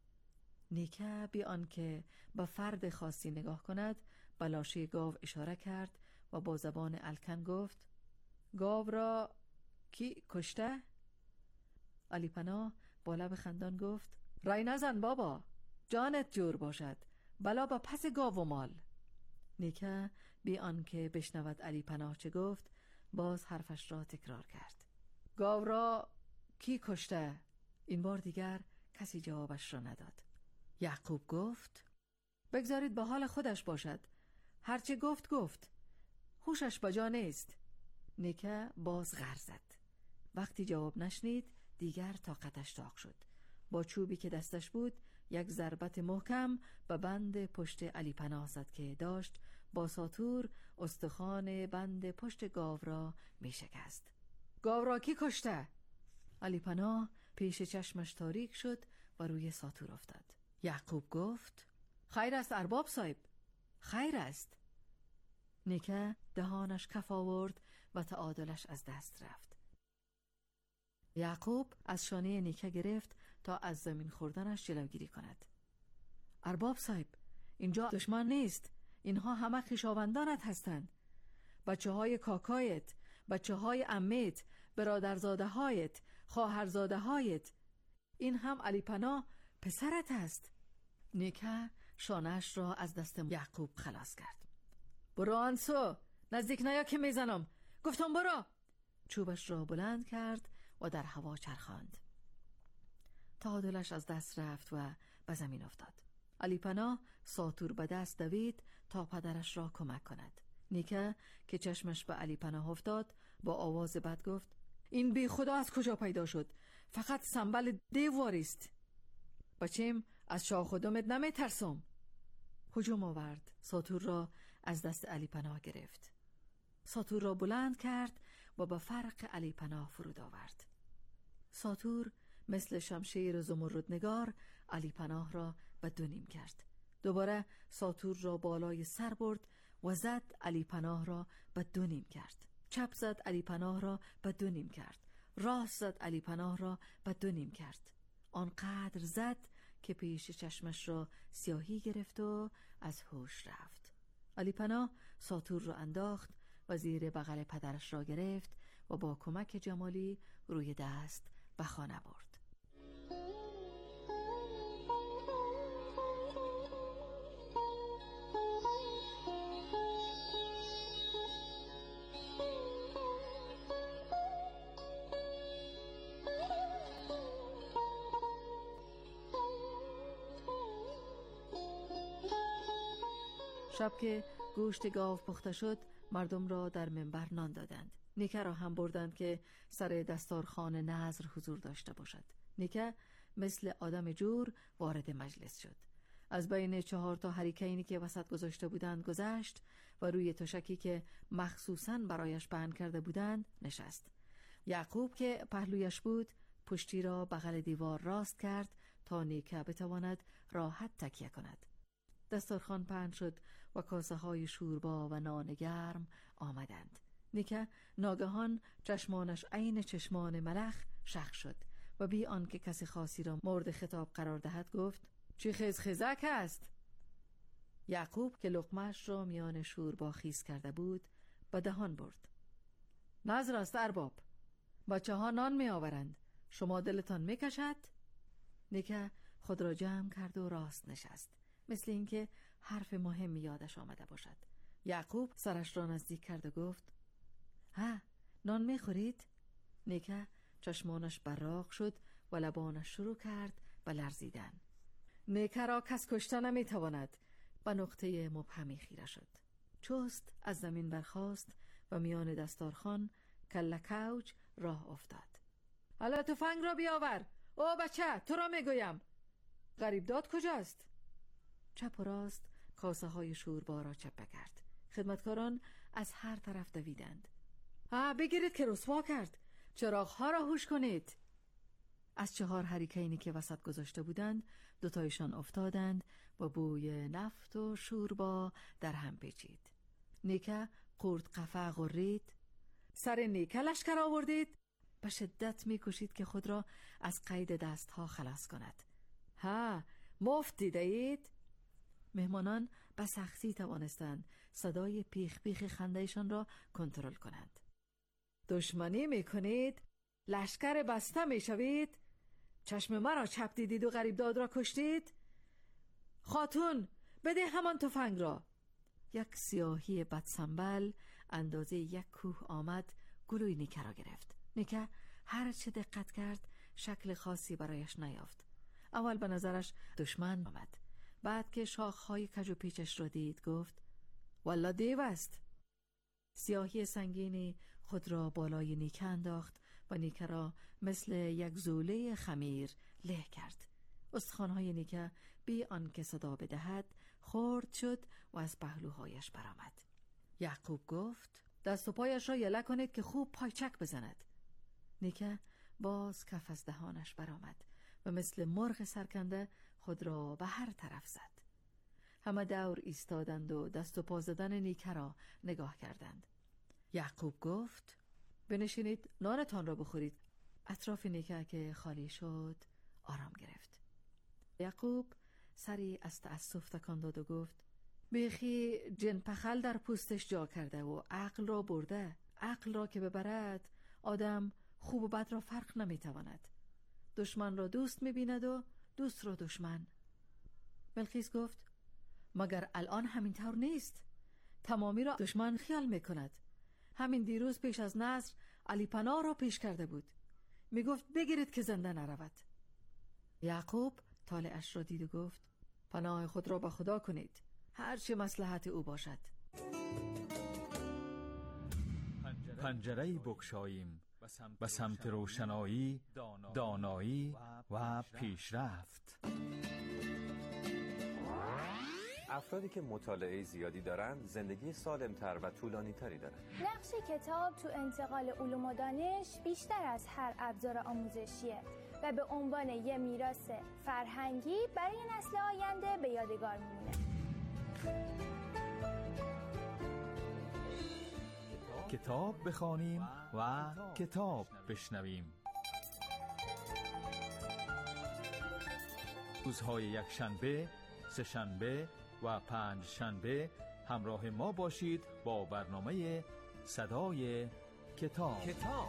نیکه بی آنکه به فرد خاصی نگاه کند به لاشه گاو اشاره کرد و با زبان الکن گفت گاو را کی کشته؟ علی پناه با لب خندان گفت رای نزن بابا، جانت جور باشد، بلا با پس گاو و مال. نیکه بی آنکه بشنود علی پناه چه گفت باز حرفش را تکرار کرد. گاو را کی کشته؟ این بار دیگر کسی جوابش را نداد. یعقوب گفت بگذارید به حال خودش باشد، هرچه گفت هوشش بجا نیست. نیکه باز غر زد. وقتی جواب نشنید دیگر طاقتش تاق شد. با چوبی که دستش بود یک ضربت محکم به بند پشت علی پناه زد که داشت با ساطور استخوان بند پشت گاو را می شکست. گاو را کی کشته؟ علی پناه پیش چشمش تاریک شد و روی ساطور افتاد. یعقوب گفت خیر است ارباب صاحب، خیر است. نیکه دهانش کف آورد و تعادلش از دست رفت. یعقوب از شانه نیکه گرفت تا از زمین خوردنش جلوگیری کند. ارباب صاحب، اینجا دشمن نیست، اینها همه خویشاوندانت هستند. بچه های کاکایت، بچه های عمت، برادرزاده هایت، خواهرزاده هایت. این هم علی پناه پسرت است. نیکه شانهش را از دست یعقوب خلاص کرد. برو آنسو، نزدیک نیا که میزنم، گفتم برو. چوبش را بلند کرد و در هوا چرخاند. تعادلش از دست رفت و به زمین افتاد. علی پناه ساطور به دست دوید تا پدرش را کمک کند. نیکه که چشمش به علی پناه افتاد با آواز بد گفت این بی خدا از کجا پیدا شد؟ فقط سنبل دیواریست. بچیم از شاه خودمت نمی ترسم. هجوم آورد. ساطور را از دست علی پناه گرفت. ساطور را بلند کرد و به فرق علی پناه فرود آورد. ساطور مثل شمشیر زمردنگار علی پناه را به 2 نیم کرد. دوباره ساطور را بالای سر برد و زد علی پناه را به 2 نیم کرد. چپ زد علی پناه را به 2 نیم کرد. راست زد علی پناه را به 2 نیم کرد. آنقدر زد که پیش چشمش را سیاهی گرفت و از هوش رفت. علی پناه ساطور را انداخت و زیر بغل پدرش را گرفت و با کمک جمالی روی دست به خانه برد. شب که گوشت گاو پخته شد مردم را در منبر نان دادند. نیکه را هم بردند که سر دستارخوان نذر حضور داشته باشد. نیکه مثل آدم جور وارد مجلس شد. از بین 4 هریکینی که وسط گذاشته بودند گذشت و روی تشکی که مخصوصاً برایش پهن کرده بودند نشست. یعقوب که پهلویش بود پشتی را بغل دیوار راست کرد تا نیکه بتواند راحت تکیه کند. دستارخوان پهن شد و کاسه های شوربا و نان گرم آمدند. نیکه ناگهان چشمانش عین چشمان ملخ شخ شد و بی آنکه کسی خاصی را مورد خطاب قرار دهد گفت: چی خزخزک است؟ یعقوب که لقمه‌اش را میان شوربا خیس کرده بود به دهان برد. نذر است ارباب، بچه ها نان می آورند، شما دلتان می کشد؟ نیکه خود را جمع کرد و راست نشست، مثل اینکه حرف مهم یادش آمده باشد. یعقوب سرش را نزدیک کرد و گفت: ها، نان می خورید؟ نیکه چشمانش براق شد و لبانش شروع کرد به لرزیدن. نیکه را کس کشته نمی تواند. به نقطه مبهمی خیره شد. چست از زمین برخاست و میان دستارخوان کله کوچ راه افتاد. حالا تفنگ را بیاور. او بچه، تو را میگویم. غریبداد کجاست؟ چپ و راست کاسه های شوربا را چپه کرد. خدمتکاران از هر طرف دویدند. بگیرید که رسوا کرد. چراغ ها را هوش کنید. از 4 هریکینی که وسط گذاشته بودند 2 افتادند و بوی نفت و شوربا در هم پیچید. نیکه قورت قفع غرید. سر نیکه لشکر آوردید؟ به شدت می‌کوشید که خود را از قید دستها خلاص کند. مفت دیدید؟ مهمانان به سختی توانستند صدای پیخ پیخ خندهشان را کنترل کنند. دشمنی میکنید؟ لشکر بسته میشوید؟ چشم مرا چپ دیدید و غریبداد را کشتید؟ خاتون بده همان تفنگ را. یک سیاهی بدسنبل اندازه 1 کوه آمد گلوی نیکه را گرفت. نیکه هر چه دقت کرد شکل خاصی برایش نیافت. اول به نظرش دشمن آمد، بعد که شاخهای کج و پیچش را دید گفت: والا دیو است. سیاهی سنگینی خود را بالای نیکه انداخت و نیکه را مثل یک زوله خمیر له کرد. استخوان‌های نیکه بی آنکه صدا بدهد خرد شد و از پهلوهایش برآمد. یعقوب گفت: دست و پایش را یله کنید که خوب پایچک بزند. نیکه باز کف از دهانش برآمد و مثل مرغ سرکنده خود را به هر طرف زد. همه دور ایستادند و دست و پا زدن نیکه را نگاه کردند. یعقوب گفت: بنشینید نانتان را بخورید. اطراف نیکه که خالی شد آرام گرفت. یعقوب سری از تأسف تکان داد و گفت: بیخی جن پخل در پوستش جا کرده و عقل را برده. عقل را که ببرد آدم خوب و بد را فرق نمیتواند. دشمن را دوست میبیند و دوست را دشمن. بلقیس گفت: مگر الان همینطور نیست؟ تمامی را دشمن خیال میکند. همین دیروز پیش از نصر علی پناه را پیش کرده بود. میگفت بگیرید که زنده نرود. یعقوب طالعش را دید و گفت: پناه خود را به خدا کنید، هرچی مصلحت او باشد. پنجره‌ای بگشاییم به سمت روشنایی، دانایی و پیشرفت. افرادی که مطالعه زیادی دارند زندگی سالم‌تر و طولانی‌تری دارند. نقش کتاب تو انتقال علوم و دانش بیشتر از هر ابزار آموزشیه و به عنوان یه میراث فرهنگی برای نسل آینده به یادگار میمونه. کتاب بخوانیم و کتاب بشنویم. روزهای یکشنبه، سه‌شنبه و پنجشنبه همراه ما باشید با برنامه صدای کتاب.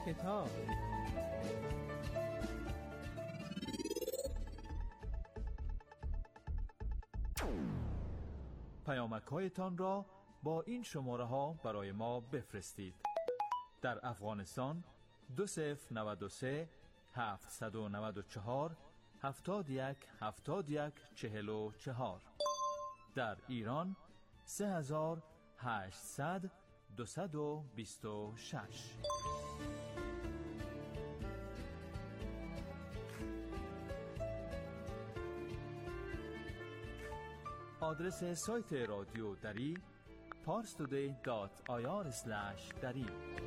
پیامک‌هایتان را با این شماره ها برای ما بفرستید. در افغانستان 2093 794 71 71 44. در ایران 3800 226. آدرس سایت رادیو دری parstoday.ir/dari.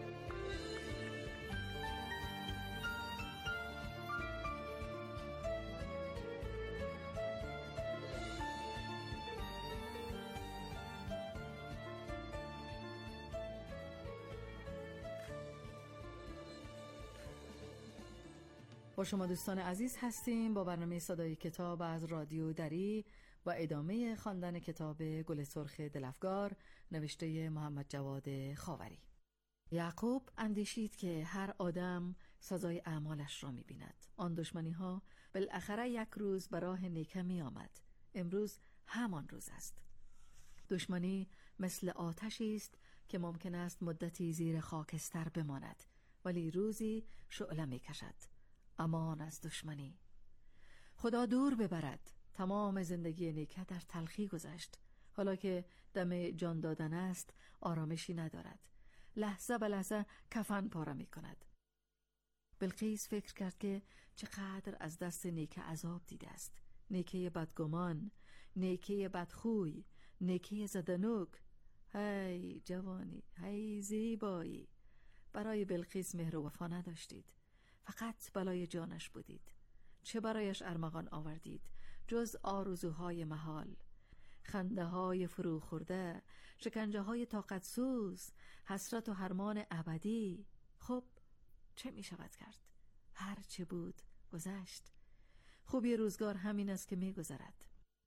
با شما دوستان عزیز هستیم با برنامه صدای کتاب از رادیو دری و ادامه خواندن کتاب گل سرخ دلافگار نوشته محمد جواد خاوری. یعقوب اندیشید که هر آدم سزای اعمالش را می‌بیند. آن دشمنی‌ها بالاخره یک روز به راه نیکه می‌آمد. امروز همان روز است. دشمنی مثل آتشی است که ممکن است مدتی زیر خاکستر بماند ولی روزی شعله می‌کشد. امان از دشمنی. خدا دور ببرد. تمام زندگی نیکه در تلخی گذشت. حالا که دم جان دادن است آرامشی ندارد. لحظه به لحظه کفن پاره می کند. بلقیس فکر کرد که چقدر از دست نیکه عذاب دیده است. نیکه بدگمان، نیکه بدخوی، نیکه زدنوک. هی جوانی، هی زیبایی. برای بلقیس مهر و وفا نداشتید. فقط بلای جانش بودید. چه برایش ارمغان آوردید جز آرزوهای محال، خنده های فرو خورده، شکنجه های طاقت سوز، حسرت و حرمان ابدی. خب چه می شود کرد؟ هر چه بود گذشت. خوبی روزگار همین است که می گذرد.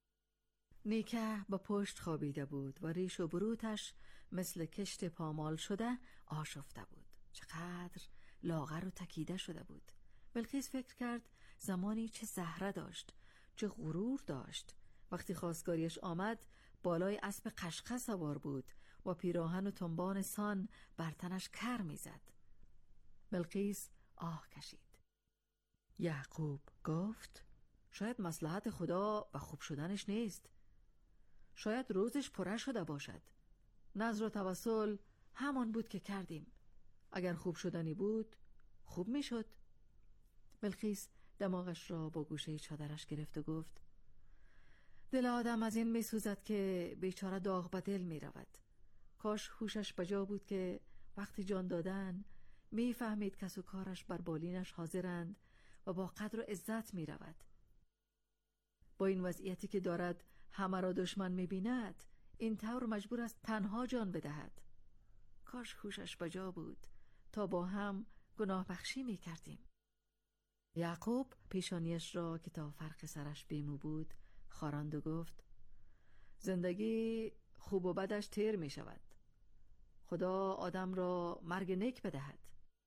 نیکه با پشت خوابیده بود و ریش و بروتش مثل کشت پامال شده آشفته بود. چقدر لاغر و تکیده شده بود. بلقیس فکر کرد زمانی چه زهره داشت، چه غرور داشت. وقتی خواستگاریش آمد بالای اسب قشقه سوار بود و پیراهن و تنبان سان بر تنش کر میزد. بلقیس آه کشید. یعقوب گفت شاید مصلحت خدا و خوب شدنش نیست. شاید روزش پره شده باشد. نذر و توسل همان بود که کردیم. اگر خوب شدنی بود خوب میشد. بلقیس دماغش را با گوشه چادرش گرفت و گفت دل آدم از این میسوزد که بیچاره داغ به دل میرود. کاش هوشش بجا بود که وقتی جان دادن میفهمید کس و کارش بر بالینش حاضرند و با قدر و عزت میرود. با این وضعیتی که دارد همه را دشمن میبیند این طور مجبور است تنها جان بدهد. کاش هوشش بجا بود تا با هم گناه بخشی میکردیم. یعقوب پیشانیش را که تا فرق سرش بیمو بود خاراند و گفت زندگی خوب و بدش تیر می شود. خدا آدم را مرگ نیک بدهد.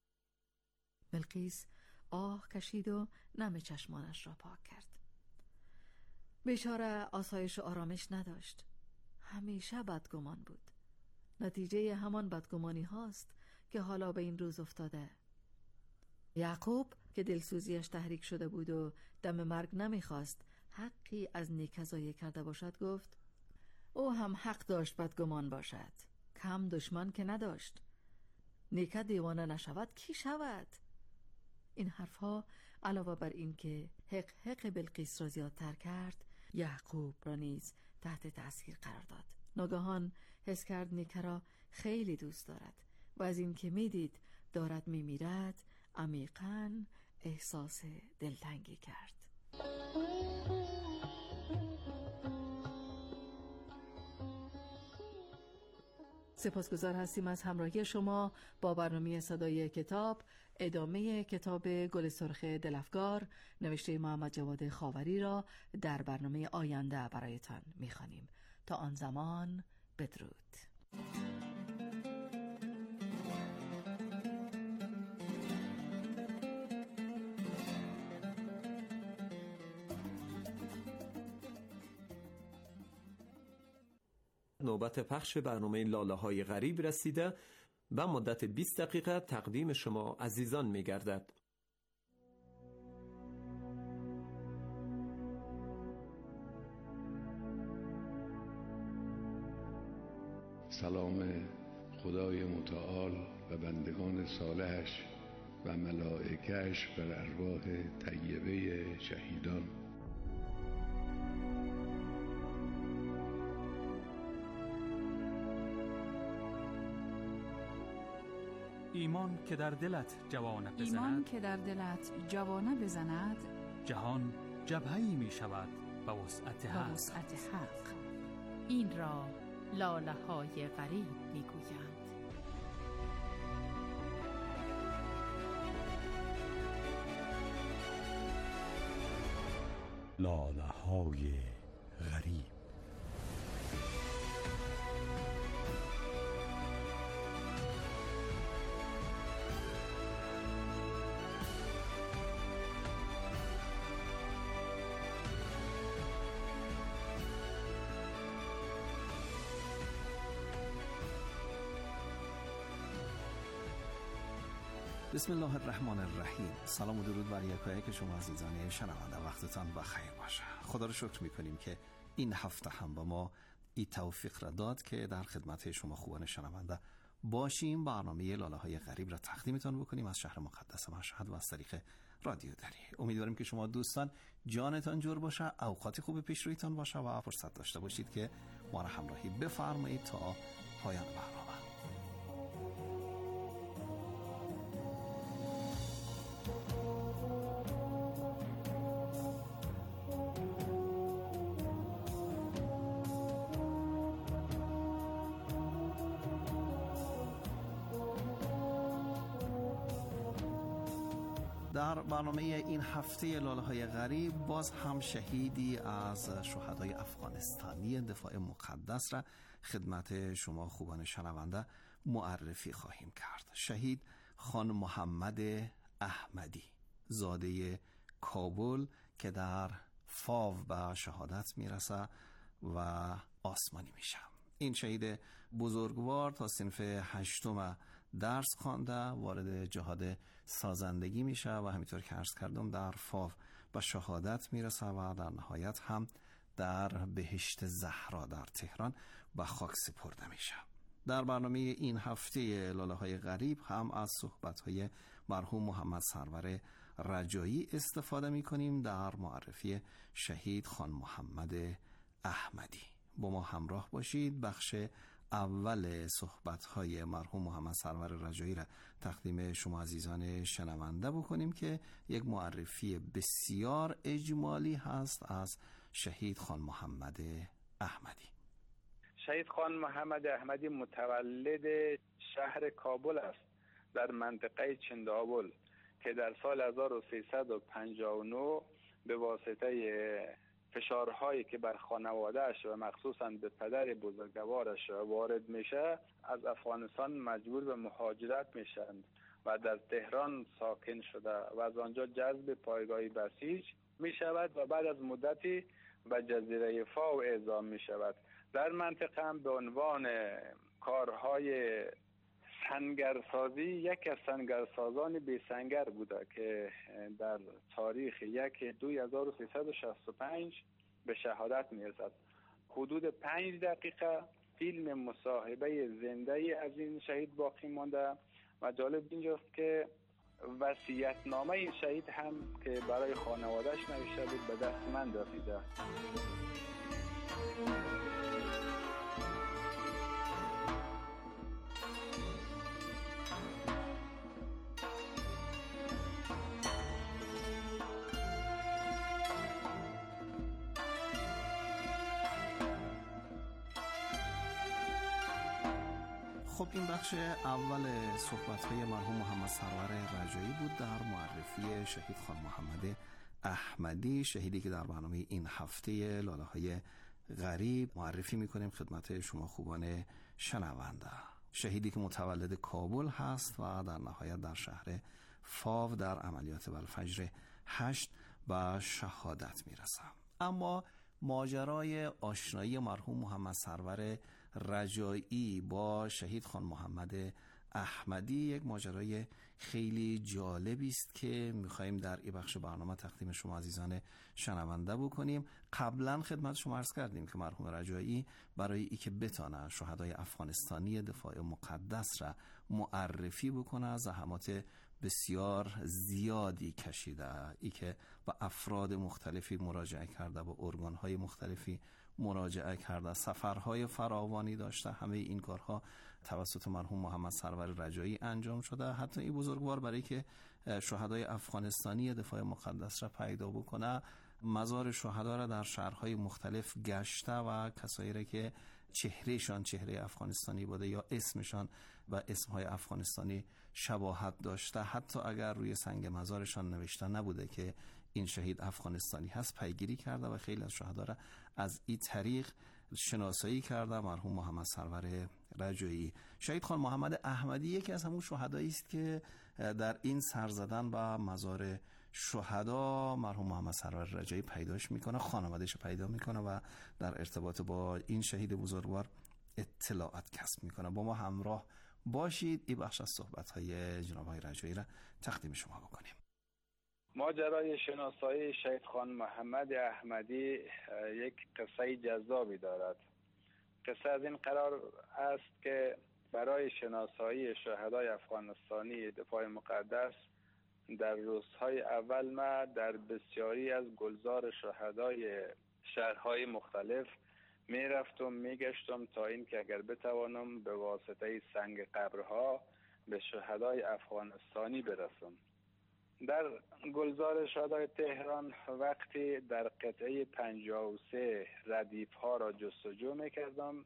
بلقیس آه کشید و نم چشمانش را پاک کرد. بیچاره آسایش و آرامش نداشت. همیشه بدگمان بود. نتیجه همان بدگمانی هاست که حالا به این روز افتاده. یعقوب که دلسوزیش تحریک شده بود و دم مرگ نمیخواست حقی از نیکه ضایع کرده باشد گفت او هم حق داشت بدگمان باشد. کم دشمن که نداشت. نیکه دیوانه نشود کی شود؟ این حرفها علاوه بر این که حق بلقیس را زیادتر کرد یعقوب را نیز تحت تأثیر قرار داد. ناگهان حس کرد نیکه را خیلی دوست دارد و از این که میدید دارد میمیرد عمیقاً احساس دلتنگی کرد. سپاسگزار هستیم از همراهی شما با برنامه صدای کتاب. ادامه کتاب گل سرخ دلافگار نوشته محمد جواد خاوری را در برنامه آینده برایتان می‌خوانیم. تا آن زمان بدرود. نوبت پخش برنامه لاله های غریب رسیده و مدت 20 دقیقه تقدیم شما عزیزان می گردد. سلام خدای متعال و بندگان صالحش و ملائکه‌اش بر ارواح طیبه شهیدان. ایمان که در دلت جوانه بزند، جهان جبهه‌ای می شود به وسعت حق. این را لاله های غریب می گویند. لاله های غریب. بسم الله الرحمن الرحیم. سلام و درود بر یکایک شما عزیزان شنونده، وقتتان بخیر باشه. خدا رو شکر میکنیم که این هفته هم با ما این توفیق را داد که در خدمت شما خوبان شنونده باشیم. برنامه لاله های غریب را تقدیمتان بکنیم از شهر مقدس مشهد و از طریق رادیو دری. امیدواریم که شما دوستان جانتان جور باشه، اوقات خوب پیش رویتان باشه و فرصت داشته باشید که ما را همراهی بفرمایید تا پایان برنامه. در برنامه این هفته لاله های غریب باز هم شهیدی از شهدای افغانستانی دفاع مقدس را خدمت شما خوبان شنونده معرفی خواهیم کرد. شهید خان محمد احمدی، زاده کابل که در فاو به شهادت میرسه و آسمانی میشه. این شهید بزرگوار تا صنف 8 درس خوانده، وارد جهاد سازندگی میشه و همینطور که عرض کردم در فاو به شهادت میرسه و در نهایت هم در بهشت زهرا در تهران به خاک سپرده میشه. در برنامه این هفته لاله های غریب هم از صحبت های مرحوم محمد سرور رجایی استفاده میکنیم در معرفی شهید خان محمد احمدی. با ما همراه باشید. بخش اول صحبت‌های مرحوم محمد سرور رجایی را تقدیم شما عزیزان شنونده بکنیم که یک معرفی بسیار اجمالی هست از شهید خان محمد احمدی. شهید خان محمد احمدی متولد شهر کابل است، در منطقه چنداول، که در سال 1359 به واسطه فشارهایی که بر خانوادهش و مخصوصاً به پدر بزرگوارش وارد میشه از افغانستان مجبور به مهاجرت میشند و در تهران ساکن شده و از آنجا جذب پایگاه بسیج میشود و بعد از مدتی به جزیره فاو اعزام میشود. در منطقه هم به عنوان کارهای سنگرسازی یک از سنگرسازان بی سنگر بوده که در تاریخ 1/2/1365 به شهادت میرسد. حدود 5 دقیقه فیلم مصاحبه زنده از این شهید باقی مانده و جالب اینجاست که وصیت‌نامه این شهید هم که برای خانواده‌اش نوشته بود به دست من رسیده. خب این بخش اول صحبت‌های مرحوم محمد سرور رجایی بود در معرفی شهید خان محمد احمدی، شهیدی که در برنامه این هفته لاله های غریب معرفی می‌کنیم خدمت شما خوبان شنونده. شهیدی که متولد کابل هست و در نهایت در شهر فاو در عملیات بالفجر 8 به شهادت میرسه. اما ماجرای آشنایی مرحوم محمد سرور رجایی با شهید خان محمد احمدی یک ماجرای خیلی جالبی است که می‌خوایم در این بخش برنامه تقدیم شما عزیزان شنونده بکنیم. قبلا خدمت شما عرض کردیم که مرحوم رجایی برای ای که بتانه شهدای افغانستانی دفاع مقدس را معرفی بکنه زحمات بسیار زیادی کشیده، ای که با افراد مختلفی مراجعه کرده، با ارگان‌های مختلفی مراجعه کرده، سفرهای فراوانی داشته. همه این کارها توسط مرحوم محمد سرور رجایی انجام شده. حتی این بزرگوار برای که شهدای افغانستانی دفاع مقدس را پیدا بکنه مزار شهدا را در شهرهای مختلف گشته و کسایی را که چهرهشان چهره افغانستانی بوده یا اسمشان و اسمهای افغانستانی شباهت داشته، حتی اگر روی سنگ مزارشان نوشته نبوده که این شهید افغانستانی هست، پیگیری کرده و خیلی از شهدا را از این طریق شناسایی کرده مرحوم محمد سرور رجایی. شهید خان محمد احمدی یکی از همون شهدایی است که در این سر زدن به مزار شهدا مرحوم محمد سرور رجایی پیداش میکنه، خانوادهش پیدا میکنه و در ارتباط با این شهید بزرگوار اطلاعات کسب میکنه. با ما همراه باشید این بخش از صحبت‌های جناب آقای رجایی را تقدیم شما بکنیم. ماجرای شناسایی شهید خان محمد احمدی یک قصه جذابی دارد. قصه از این قرار است که برای شناسایی شهدای افغانستانی دفاع مقدس در روزهای اول ما در بسیاری از گلزار شهدای شهرهای مختلف می رفتم می گشتم تا این که اگر بتوانم به واسطه سنگ قبرها به شهدای افغانستانی برسم. در گلزار شهدای تهران وقتی در قطعه 53 ردیف ها را جستجو می کردم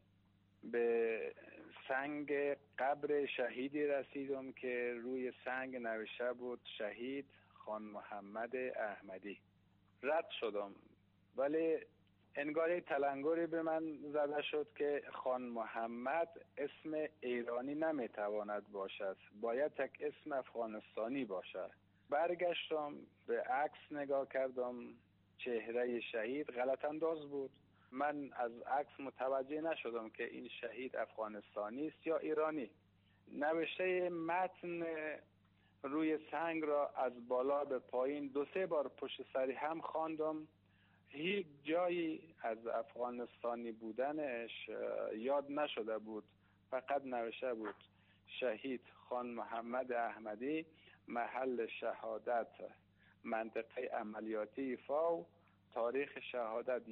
به سنگ قبر شهیدی رسیدم که روی سنگ نوشته بود شهید خان محمد احمدی. رد شدم ولی انگاری تلنگری به من زده شد که خان محمد اسم ایرانی نمیتواند باشد، باید یک اسم افغانستانی باشد. برگشتم به عکس نگاه کردم، چهره شهید غلط انداز بود. من از عکس متوجه نشدم که این شهید افغانستانی است یا ایرانی. نوشته متن روی سنگ را از بالا به پایین 2-3 بار پشت سری هم خواندم. هیچ جایی از افغانستانی بودنش یاد نشده بود، فقط نوشته بود شهید خان محمد احمدی، محل شهادت منطقه عملیاتی فاو، تاریخ شهادت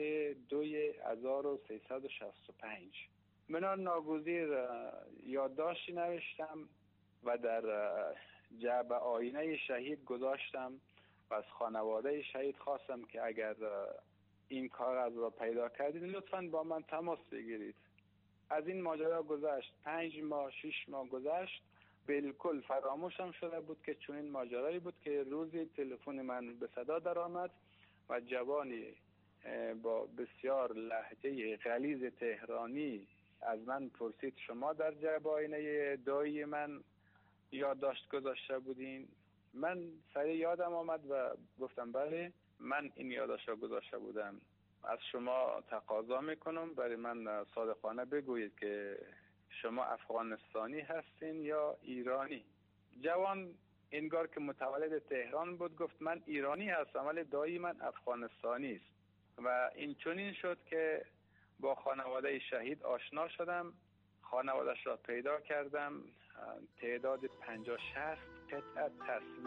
1/2/1365. من ناگزیر یادداشتی نوشتم و در جعبه آینه شهید گذاشتم و از خانواده شهید خواستم که اگر این کاغذ را پیدا کردید لطفاً با من تماس بگیرید. از این ماجرا گذشت 5 ماه 6 ماه گذشت، بالکل فراموشم شده بود که چون این ماجرایی بود که روزی تلفن من به صدا در آمد و جوانی با بسیار لهجه غلیظ تهرانی از من پرسید شما در جعبه آینه دایی من یادداشت گذاشته بودین؟ من سریع یادم آمد و گفتم بله من این یادداشت را گذاشته بودم. از شما تقاضا میکنم برای من صادقانه بگویید که شما افغانستانی هستین یا ایرانی؟ جوان انگار که متولد تهران بود گفت من ایرانی هستم ولی دایی من افغانستانی است. و این چنین شد که با خانواده شهید آشنا شدم، خانواده‌اش را پیدا کردم. تعداد 50-60 قطعه تصویر